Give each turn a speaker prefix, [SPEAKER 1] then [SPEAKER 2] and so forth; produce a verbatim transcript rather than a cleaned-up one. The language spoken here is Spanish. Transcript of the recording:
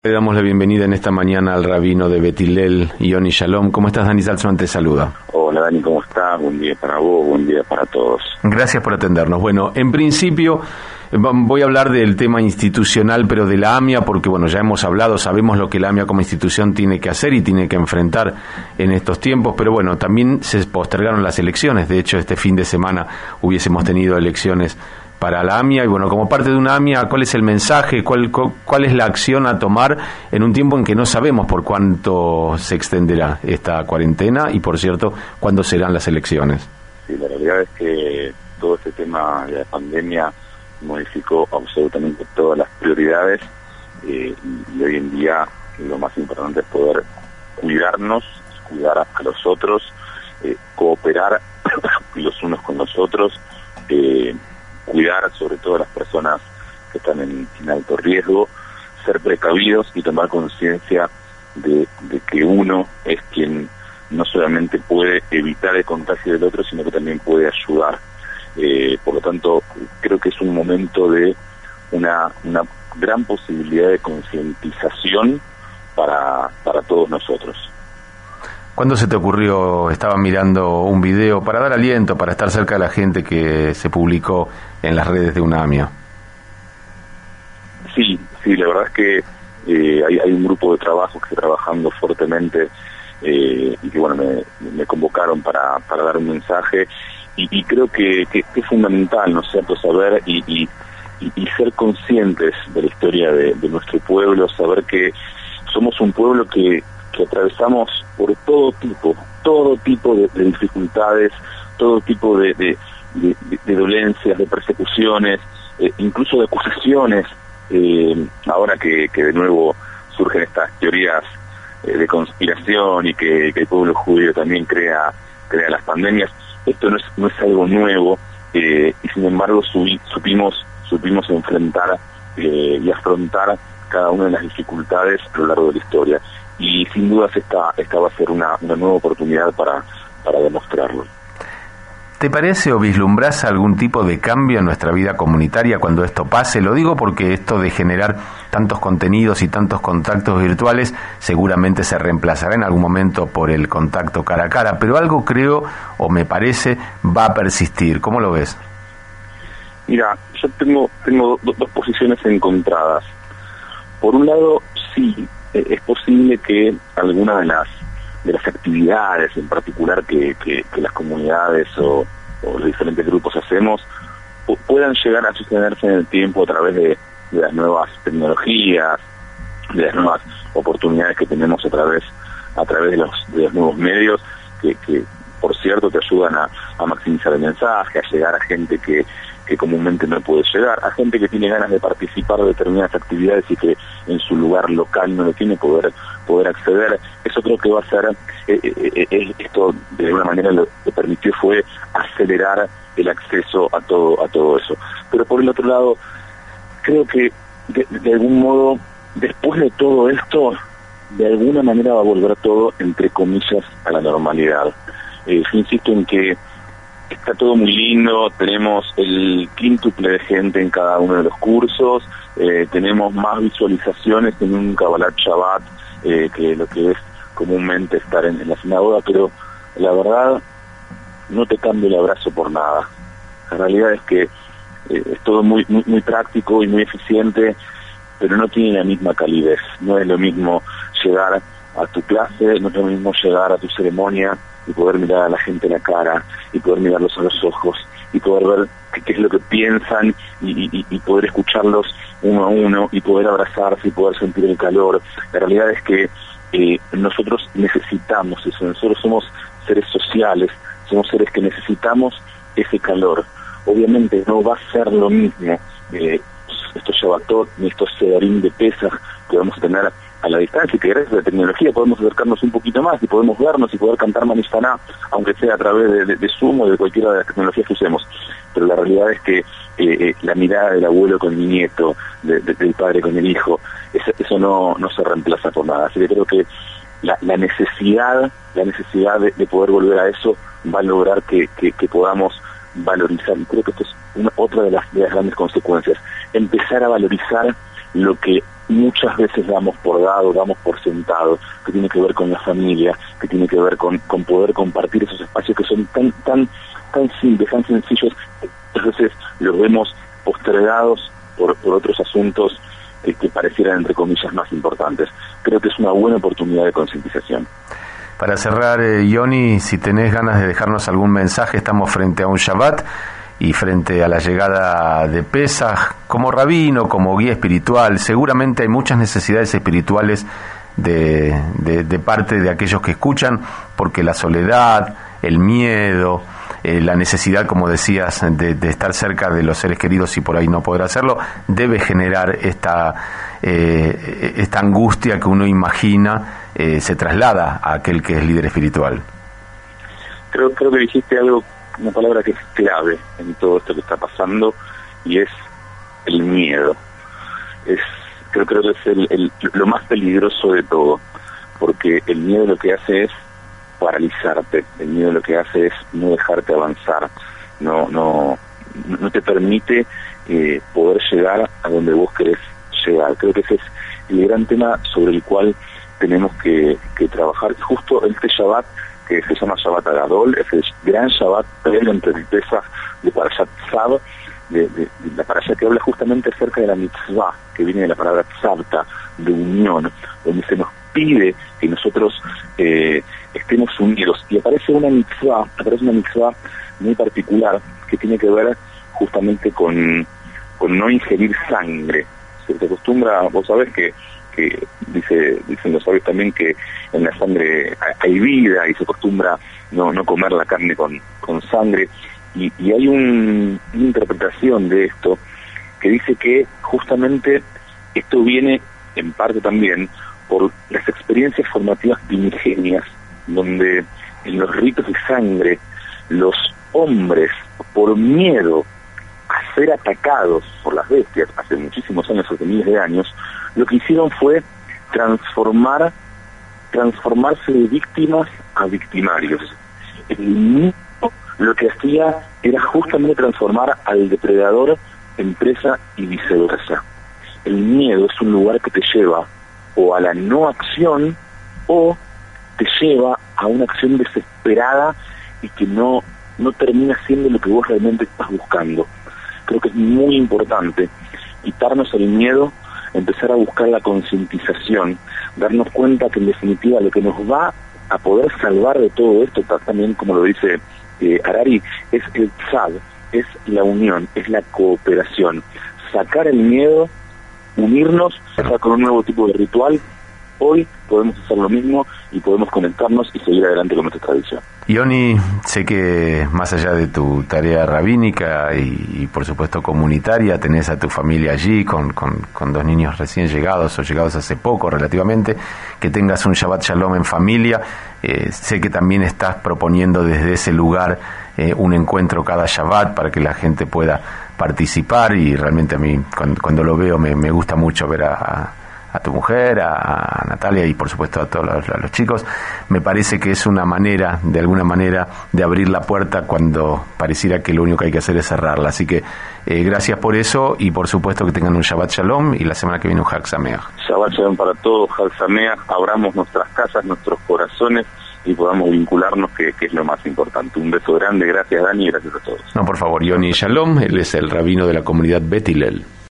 [SPEAKER 1] Le damos la bienvenida en esta mañana al rabino de Bet Hillel, Yoni Shalom. ¿Cómo estás, Dani Salzman? Te saluda.
[SPEAKER 2] Hola, Dani, ¿cómo estás? Buen día para vos, buen día para todos.
[SPEAKER 1] Gracias por atendernos. Bueno, en principio voy a hablar del tema institucional, pero de la AMIA, porque bueno, ya hemos hablado, sabemos lo que la AMIA como institución tiene que hacer y tiene que enfrentar en estos tiempos, pero bueno, también se postergaron las elecciones. De hecho, este fin de semana hubiésemos tenido elecciones para la AMIA, y bueno, como parte de una AMIA, ¿cuál es el mensaje? ¿Cuál, cuál es la acción a tomar en un tiempo en que no sabemos por cuánto se extenderá esta cuarentena y, por cierto, cuándo serán las elecciones?
[SPEAKER 2] Sí, la realidad es que todo este tema de la pandemia modificó absolutamente todas las prioridades eh, y hoy en día lo más importante es poder cuidarnos, cuidar a los otros, eh, cooperar los unos con los otros, eh, cuidar sobre todo a las personas que están en, en alto riesgo, ser precavidos y tomar conciencia de, de que uno es quien no solamente puede evitar el contagio del otro, sino que también puede ayudar. Eh, por lo tanto, creo que es un momento de una, una gran posibilidad de concientización para, para todos nosotros.
[SPEAKER 1] ¿Cuándo se te ocurrió? Estaba mirando un video para dar aliento, para estar cerca de la gente, que se publicó en las redes de una AMIA.
[SPEAKER 2] Sí, sí, la verdad es que eh, hay, hay un grupo de trabajo que está trabajando fuertemente eh, y que bueno, me, me convocaron para, para dar un mensaje y, y creo que, que, que es fundamental, ¿no es cierto?, saber y, y, y ser conscientes de la historia de, de nuestro pueblo, saber que somos un pueblo que que atravesamos por todo tipo, todo tipo de, de dificultades, todo tipo de, de, de, de dolencias, de persecuciones, eh, incluso de acusaciones, eh, ahora que, que de nuevo surgen estas teorías eh, de conspiración y que, que el pueblo judío también crea, crea las pandemias. Esto no es, no es algo nuevo, eh, y sin embargo subi, supimos, supimos enfrentar eh, y afrontar cada una de las dificultades a lo largo de la historia. Y sin dudas esta, esta va a ser una, una nueva oportunidad para, para demostrarlo.
[SPEAKER 1] ¿Te parece o vislumbras algún tipo de cambio en nuestra vida comunitaria cuando esto pase? Lo digo porque esto de generar tantos contenidos y tantos contactos virtuales seguramente se reemplazará en algún momento por el contacto cara a cara, pero algo creo o me parece va a persistir. ¿Cómo lo ves?
[SPEAKER 2] Mira, yo tengo, tengo do, dos posiciones encontradas. Por un lado, sí, es posible que alguna de las de las actividades en particular que, que, que las comunidades o, o los diferentes grupos hacemos puedan llegar a sostenerse en el tiempo a través de, de las nuevas tecnologías, de las nuevas oportunidades que tenemos a través a través de los, de los nuevos medios que, que por cierto te ayudan a, a maximizar el mensaje, a llegar a gente que que comúnmente no puede llegar, a gente que tiene ganas de participar de determinadas actividades y que en su lugar local no lo tiene, poder poder acceder. Eso creo que va a ser, eh, eh, eh, esto de alguna manera lo que permitió fue acelerar el acceso a todo a todo eso. Pero por el otro lado, creo que de, de algún modo, después de todo esto, de alguna manera va a volver todo, entre comillas, a la normalidad. Eh, yo insisto en que está todo muy lindo, tenemos el quíntuple de gente en cada uno de los cursos, eh, tenemos más visualizaciones en un Kabbalat Shabbat eh, que lo que es comúnmente estar en, en la sinagoga, pero la verdad no te cambio el abrazo por nada. La realidad es que eh, es todo muy, muy, muy práctico y muy eficiente, pero no tiene la misma calidez. No es lo mismo llegar a tu clase, no es lo mismo llegar a tu ceremonia y poder mirar a la gente en la cara y poder mirarlos a los ojos y poder ver qué, qué es lo que piensan y, y, y poder escucharlos uno a uno y poder abrazarse y poder sentir el calor. La realidad es que eh, nosotros necesitamos eso, nosotros somos seres sociales, somos seres que necesitamos ese calor. Obviamente no va a ser lo mismo eh, estos Shabbatot ni estos Sedarim de Pesaj que vamos a tener a la distancia, y que gracias a la tecnología podemos acercarnos un poquito más y podemos vernos y poder cantar Manishtaná, aunque sea a través de, de, de Zoom o de cualquiera de las tecnologías que usemos. Pero la realidad es que eh, eh, la mirada del abuelo con el nieto, de, de, del padre con el hijo, eso, eso no, no se reemplaza por nada. Así que creo que la, la necesidad, la necesidad de, de poder volver a eso va a lograr que, que, que podamos valorizar, y creo que esto es una, otra de las, de las grandes consecuencias, empezar a valorizar lo que muchas veces damos por dado, damos por sentado, que tiene que ver con la familia, que tiene que ver con, con poder compartir esos espacios que son tan tan tan simples, tan sencillos, muchas veces los vemos postergados por, por otros asuntos eh, que parecieran, entre comillas, más importantes. Creo que es una buena oportunidad de concientización.
[SPEAKER 1] Para cerrar, eh, Yoni, si tenés ganas de dejarnos algún mensaje, estamos frente a un Shabbat y frente a la llegada de Pesaj. Como rabino, como guía espiritual, seguramente hay muchas necesidades espirituales de, de, de parte de aquellos que escuchan, porque la soledad, el miedo, eh, la necesidad, como decías, de, de estar cerca de los seres queridos y por ahí no poder hacerlo, debe generar esta, eh, esta angustia que uno imagina eh, se traslada a aquel que es líder espiritual.
[SPEAKER 2] Creo, creo que dijiste algo, una palabra que es clave en todo esto que está pasando, y es el miedo. Es, creo, creo que es el, el, lo más peligroso de todo, porque el miedo lo que hace es paralizarte, el miedo lo que hace es no dejarte avanzar, no no no te permite eh, poder llegar a donde vos querés llegar. Creo que ese es el gran tema sobre el cual tenemos que, que trabajar. Justo este Shabbat, que se llama Shabbat Agadol, es el gran Shabbat previo entre el Pesaj de Parashat Tzav, de, de, de la parasha que habla justamente acerca de la mitzvah, que viene de la palabra tzavta, de unión, donde se nos pide que nosotros eh, estemos unidos. Y aparece una mitzvah, aparece una mitzvah muy particular que tiene que ver justamente con, con no ingerir sangre. Se te acostumbra, vos sabés que que dice dicen los sabios también que en la sangre hay vida y se acostumbra no no comer la carne con con sangre, y, y hay un, una interpretación de esto que dice que justamente esto viene en parte también por las experiencias formativas primigenias, donde en los ritos de sangre los hombres, por miedo a ser atacados por las bestias hace muchísimos años, hace miles de años, lo que hicieron fue transformar, transformarse de víctimas a victimarios. El miedo lo que hacía era justamente transformar al depredador en presa y viceversa. El miedo es un lugar que te lleva o a la no acción o te lleva a una acción desesperada y que no, no termina siendo lo que vos realmente estás buscando. Creo que es muy importante quitarnos el miedo, empezar a buscar la concientización, darnos cuenta que en definitiva lo que nos va a poder salvar de todo esto, también como lo dice eh, Harari, es el tzad, es la unión, es la cooperación, sacar el miedo, unirnos, sacar con un nuevo tipo de ritual. Hoy podemos hacer lo mismo y podemos conectarnos y seguir adelante con nuestra tradición.
[SPEAKER 1] Yoni, sé que más allá de tu tarea rabínica y, y por supuesto comunitaria, tenés a tu familia allí con, con, con dos niños recién llegados o llegados hace poco relativamente, que tengas un Shabbat Shalom en familia. Eh, sé que también estás proponiendo desde ese lugar eh, un encuentro cada Shabbat para que la gente pueda participar, y realmente a mí cuando, cuando lo veo me, me gusta mucho ver a, a a tu mujer, a Natalia y por supuesto a todos los, a los chicos. Me parece que es una manera, de alguna manera, de abrir la puerta cuando pareciera que lo único que hay que hacer es cerrarla. Así que eh, gracias por eso, y por supuesto que tengan un Shabbat Shalom, y la semana que viene un Hag Sameach.
[SPEAKER 2] Shabbat Shalom para todos, Hag Sameach, abramos nuestras casas, nuestros corazones y podamos vincularnos, que, que es lo más importante. Un beso grande, gracias Dani y gracias a todos.
[SPEAKER 1] No, por favor, Yoni Shalom, él es el rabino de la comunidad Bet Hillel.